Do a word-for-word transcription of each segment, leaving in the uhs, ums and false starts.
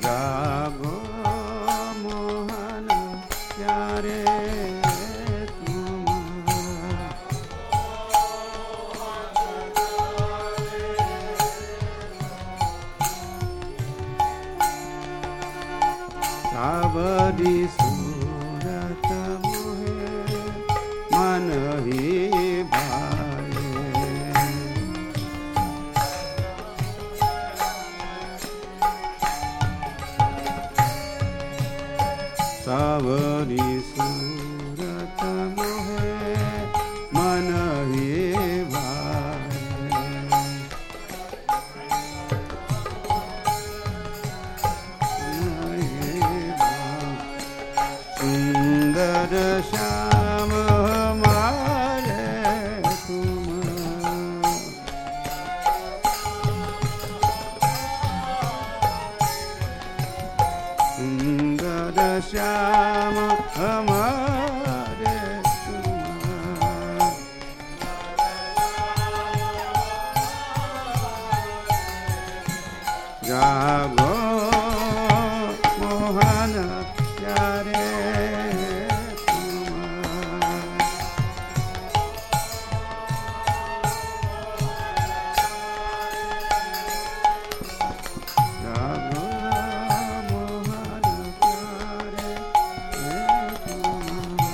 जागो मोहन प्यारे तुम, सावरी सूरत मोहे मन ही भाए, सावरी सूरत मोहे मन ही भाए, सुंदर श्याम हमारे तुम, सुंदर श्याम हमारे तुम, जागो मोहन प्यारे तुम, जागो मोहन प्यारे तुम,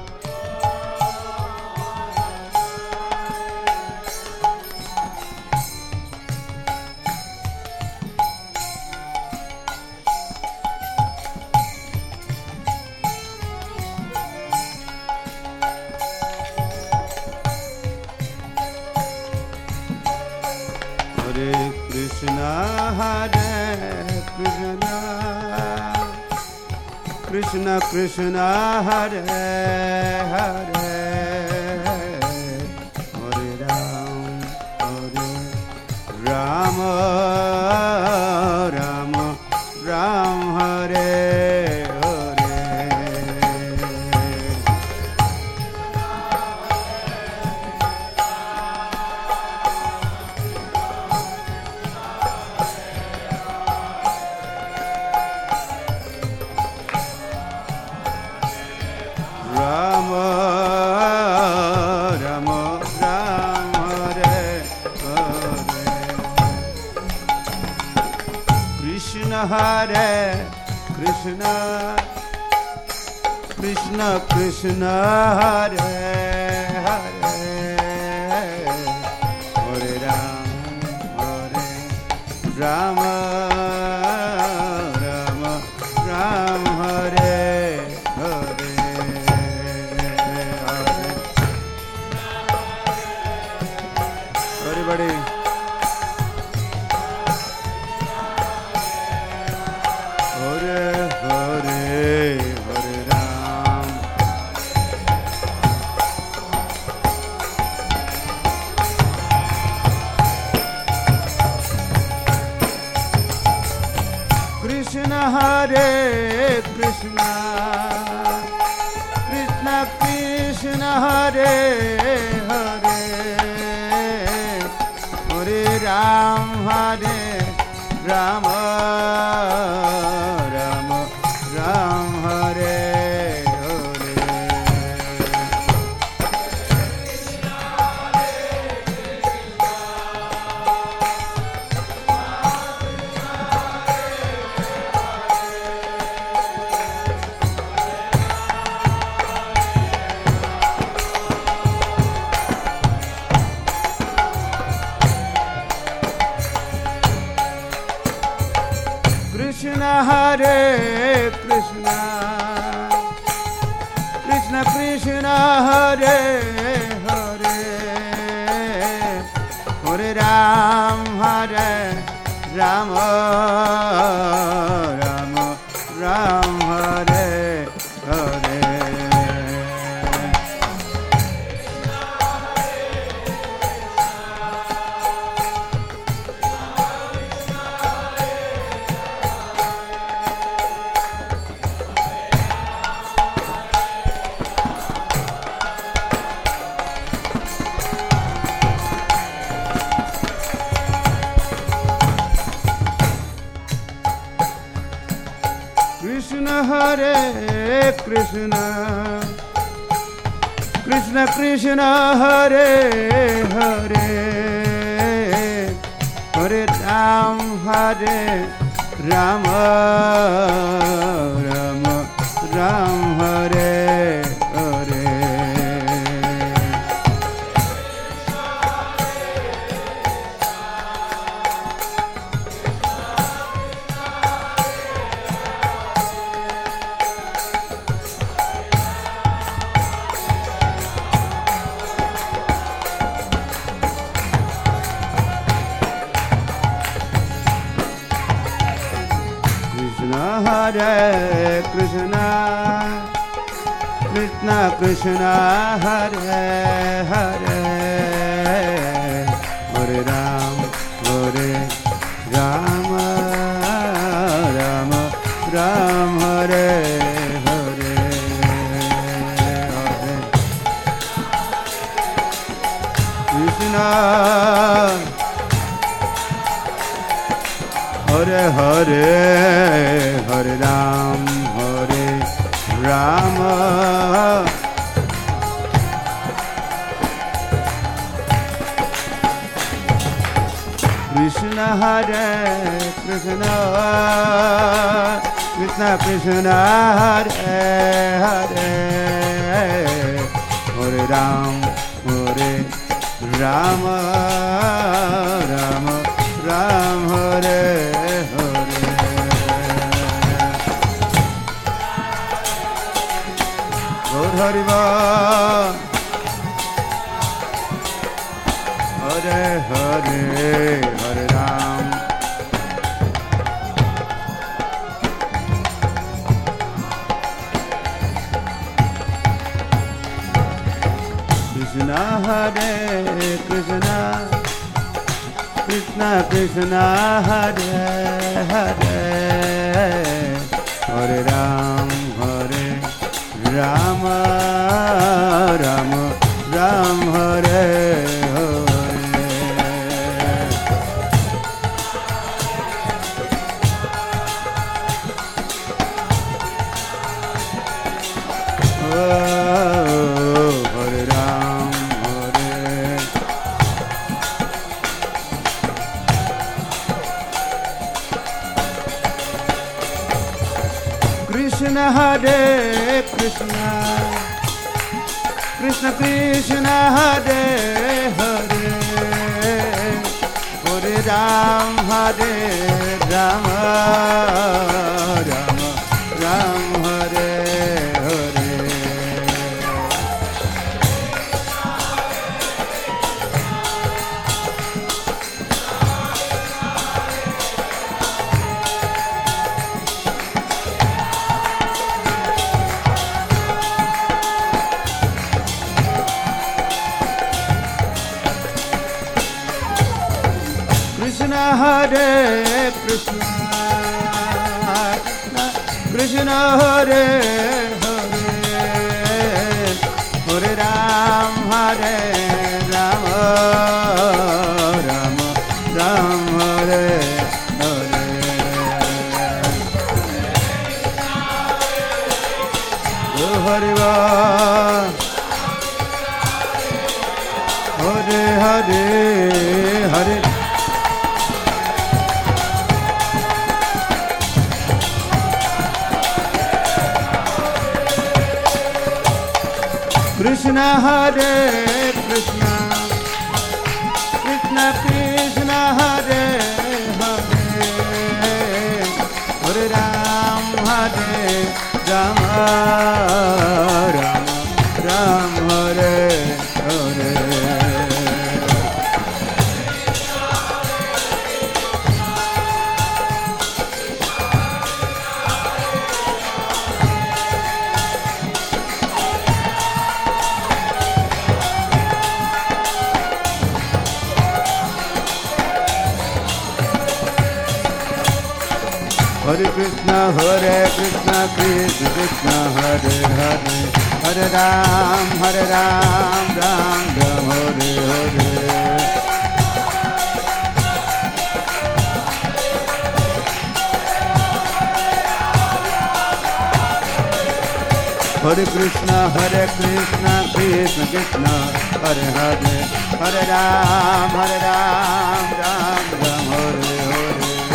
हरे कृष्णा हरे कृष्णा कृष्ण कृष्ण हरे हरे, हरे राम हरे राम राम राम हरे हरे, राम राम राम हरे हरे, कृष्ण हरे कृष्ण कृष्ण कृष्ण हरे हरे, हरे राम हरे राम राम राम हरे हरे, हरे बड़े हरे हरे हरे राम, कृष्ण हरे कृष्ण कृष्ण कृष्ण हरे हरे, हरे राम हरे राम राम राम हरे हरे, कृष्ण हरे कृष्ण कृष्ण कृष्ण हरे हरे, हरे राम हरे Ram Ram Ram Hare Hare, Krishna Hare Krishna Krishna Krishna Hare Hare Hare Ram Hare Rama Rama Ram Hare Hare Hare Krishna Krishna Krishna Hare Hare Hare Ram Hare Rama Rama Ram Hare Hare Hare Krishna Hare Hare Hare Ram Hare Rama Krishna Hare Krishna Krishna Krishna Hare Hare Hare Ram Hare Rama Rama Ram Hare Hare Bol Hare Hare Hare Ram Krishna Hare Krishna Krishna Krishna Hare Hare Hare Ram Hare Rama Rama Ram Hare Hare Oh Hare Ram Hare Krishna Hare Krishna Krishna Krishna Hare Hare Hare Ram Hare Rama Rama Ram Hare Hare Krishna Hare Krishna Krishna Hare Hare Hare Ram Hare Rama Rama Ram Hare Hare Oh Hare Bol Hare Hare Hare Krishna Hare Krishna Krishna Krishna Hare Hare Hare Ram Hare Rama Rama Ram Hare Hare Hare Krishna, Hare Krishna, Krishna Krishna, Hare Hare, Hare Ram, Hare Ram, Ram Ram, Hare Hare. Hare Krishna, Hare Krishna, Krishna Krishna, Hare Hare, Hare Ram, Hare Ram, Ram Ram, Hare Hare.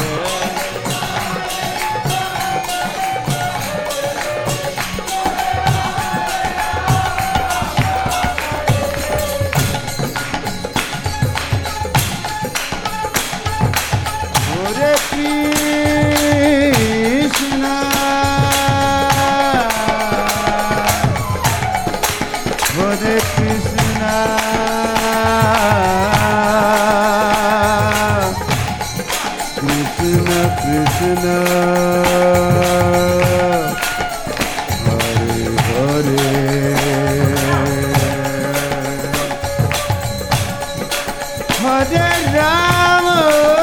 Hare Krishna, Hare Krishna, Krishna Krishna, Hare Hare, Hare Rama,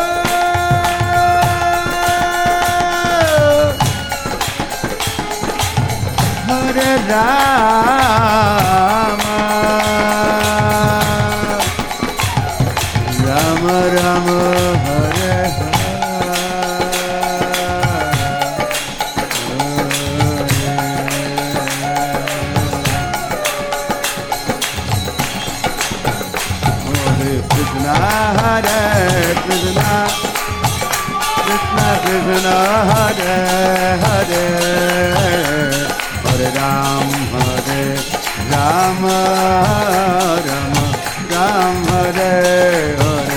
Hare Rama, Rama Rama, Hare Hare Krishna, Hare Krishna, Krishna Krishna, Hare Hare, Hare Ram, Hare Rama, Rama Ram, Hare Hare.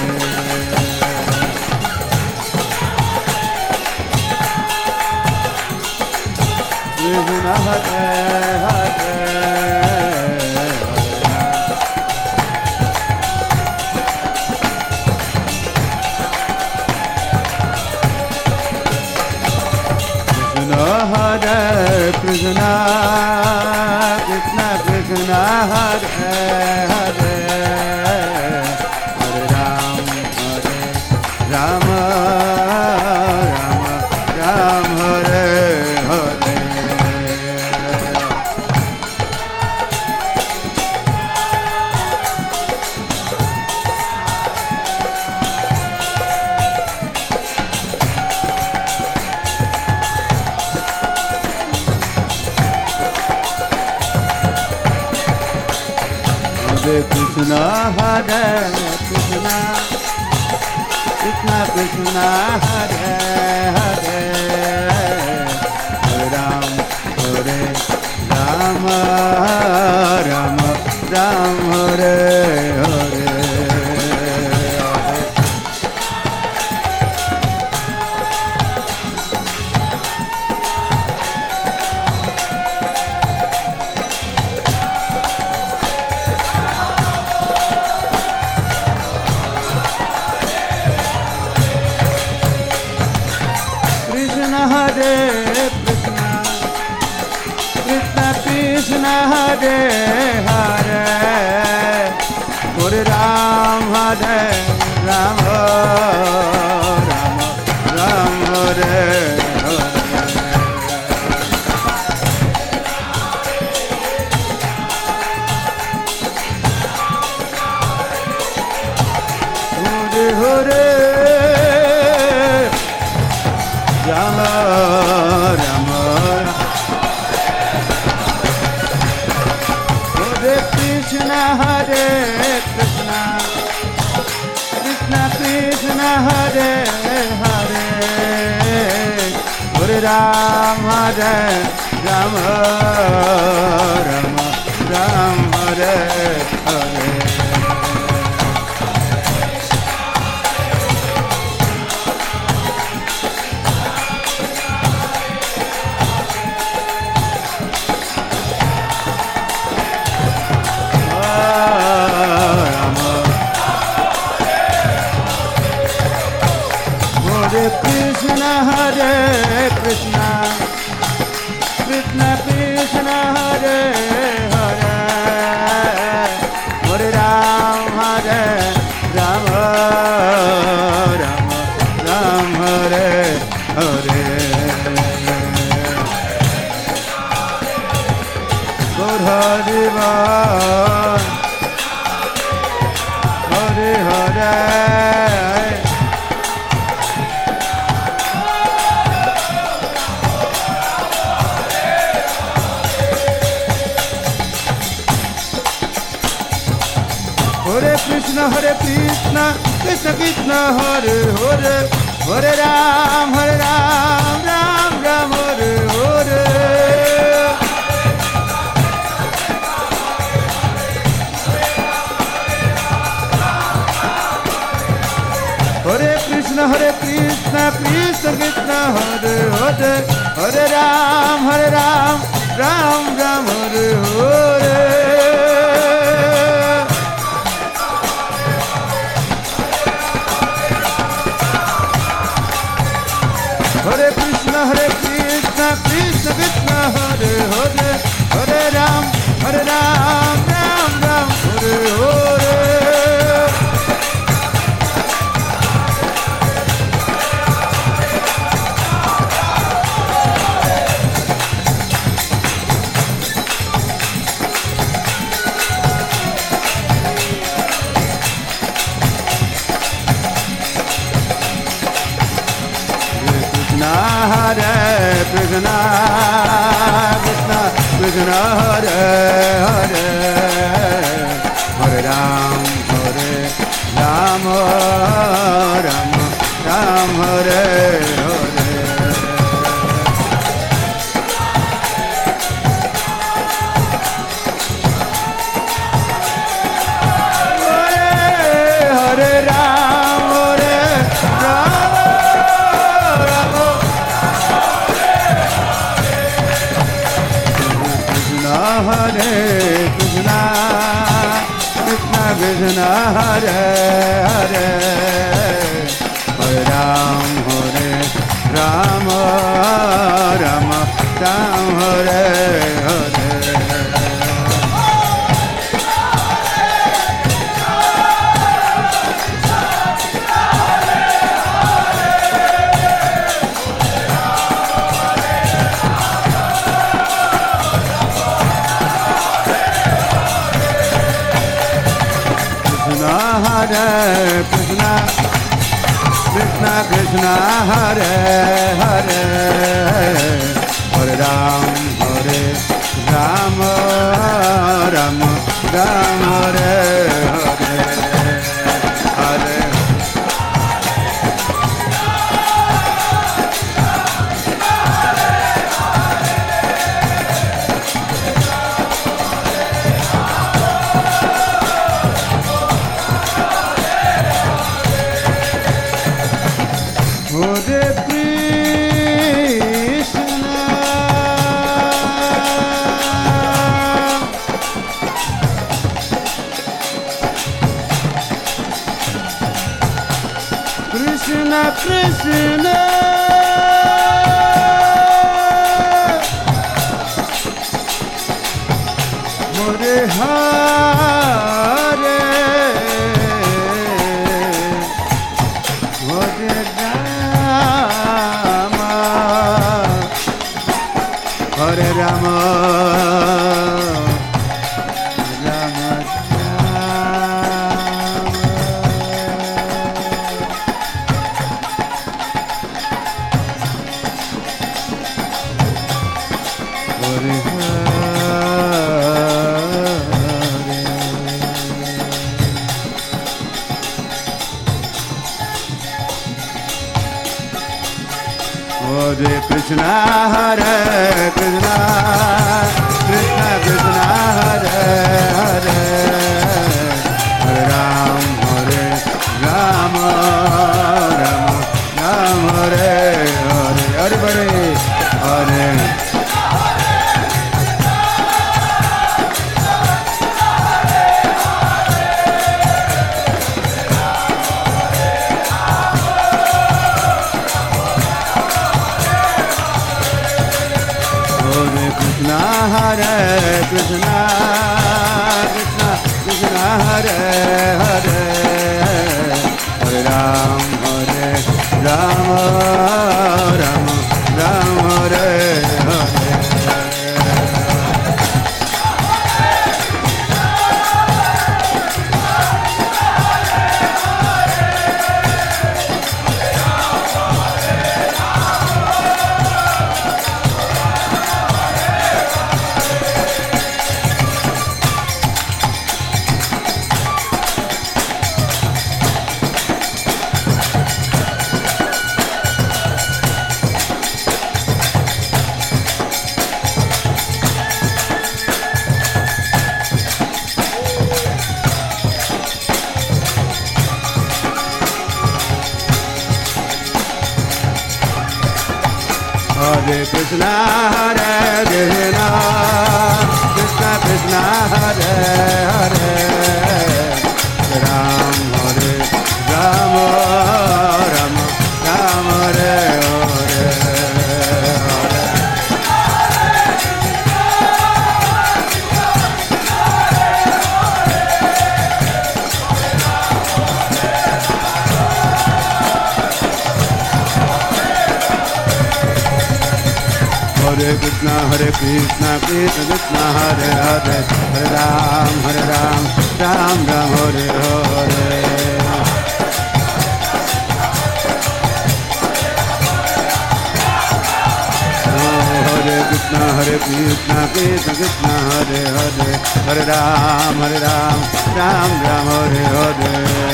Krishna Hare Hare, Hare Krishna, Krishna Krishna, Hare Hare, Hare Ram, Hare Rama, Rama Ram, Hare Hare. Hare Krishna, Hare Krishna, Krishna Krishna, Hare Hare, Hare Ram, Hare Rama, Rama Ram, Hare Hare. Hare Krishna, Krishna Krishna, Hare Hare, Hare Ram, Hare Rama, Rama Ram, Hare Hare. Hare Hare Rama, Rama, Hare Krishna, Hare Krishna, Krishna Krishna, Hare Hare, Hare Ram, Hare Rama, Rama Ram, Hare Hare. Hare Krishna, Hare Krishna, Krishna Krishna, Hare Hare, Hare Ram, Hare Rama, Rama Ram, Hare Hare. Gaur Hari Bol, Hare Hare. Krishna Hare Krishna Krishna Krishna Hare Hare Hare Ram Hare Ram Ram Ram Hare Hare Hare Krishna Hare Krishna Krishna Krishna Hare Hare Hare Ram Hare Ram Ram Ram Hare Hare Hare Krishna Hare Krishna Krishna Krishna Hare Hare Hare Ram Hare Ram Ram Ram Hare Hare Hare Krishna, Krishna Krishna Hare Hare, Hare Ram, Hare Ram, Ram Ram Hare Hare. Hare Ram, Hare Ram. Hare Krishna, Krishna Krishna Hare Hare, Hare Ram, Hare Ram, Ram Ram Hare Hare. Hare Krishna, Krishna Krishna Hare Hare, Hare Ram, Hare Ram, Ram Ram Hare Hare. Hare Hare Krishna, Krishna Krishna, Hare Hare, Hare Rama, Hare Rama, Rama Hare Hare. Hare Krishna, Hare Krishna, Krishna Krishna, Hare Hare, Hare Ram, Hare Ram, Ram Ram Hare Hare. Hare Hare Hare. Krishna Hare Krishna, Krishna Krishna Hare Hare, Hare Ram, Hare Ram, Ram Ram Hare Hare. Hare Krishna, Hare Krishna, Krishna Krishna, Hare Hare, Ram Hare Ram, Ram Ram Hare Hare, Hare Krishna, Hare Krishna, Krishna Krishna, Hare Hare, Hare Ram, Hare Ram, Ram Ram, Hare Hare. Hare Krishna, Hare Krishna, Krishna Krishna, Hare Hare, Hare Ram, Hare Ram, Ram Ram, Hare Hare.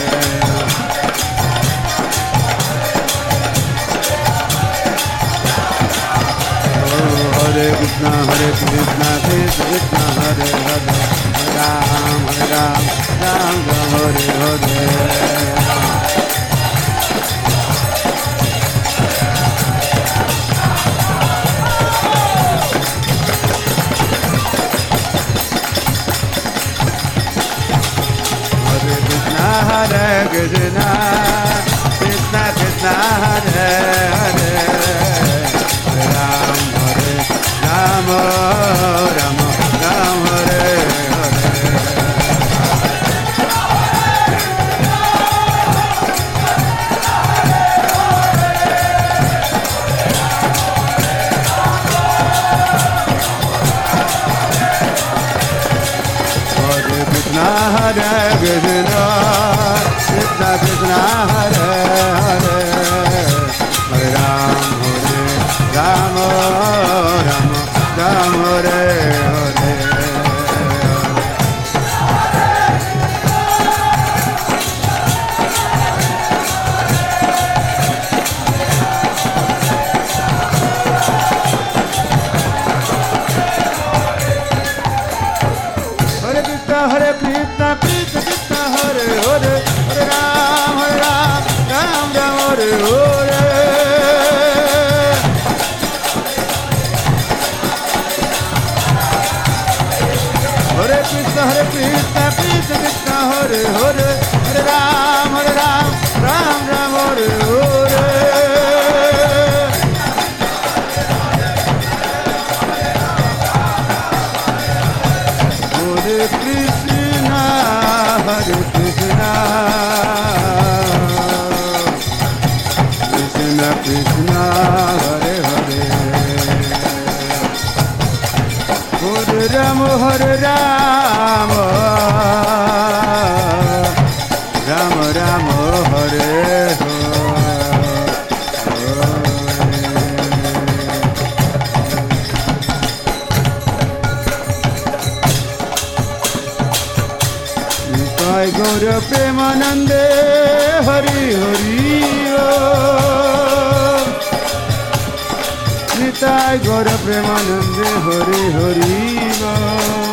Hare Krishna, Hare Krishna, Krishna Krishna, Hare Hare, Hare Ram, Hare Ram, Ram Ram, Hare Hare. Hare Krishna, Hare Krishna, Krishna Krishna, Hare Hare, Hare Ram, Hare Ram, Ram Ram, Hare Hare. Hare Krishna, Hare Krishna, Krishna Krishna, Hare Hare, Hare Ram, Hare Ram, Ram Ram, Hare Hare. Hare Krishna, Hare Krishna, Krishna Krishna, Hare Hare, Hare Ram, Hare Ram, Ram Ram, Hare Hare. Hare Krishna, Hare Krishna, Krishna Krishna, Hare Hare, Hare Ram, Hare Ram, Ram Ram, Hare Hare. Hare Krishna, Hare Krishna, Krishna Krishna, Hare Hare, Hare Ram, Hare Ram, Ram Ram, Hare Hare. Nitai Gaura Premanande, Hari Hari Om. Nitai Gaura Premanande, Hari Hari Om.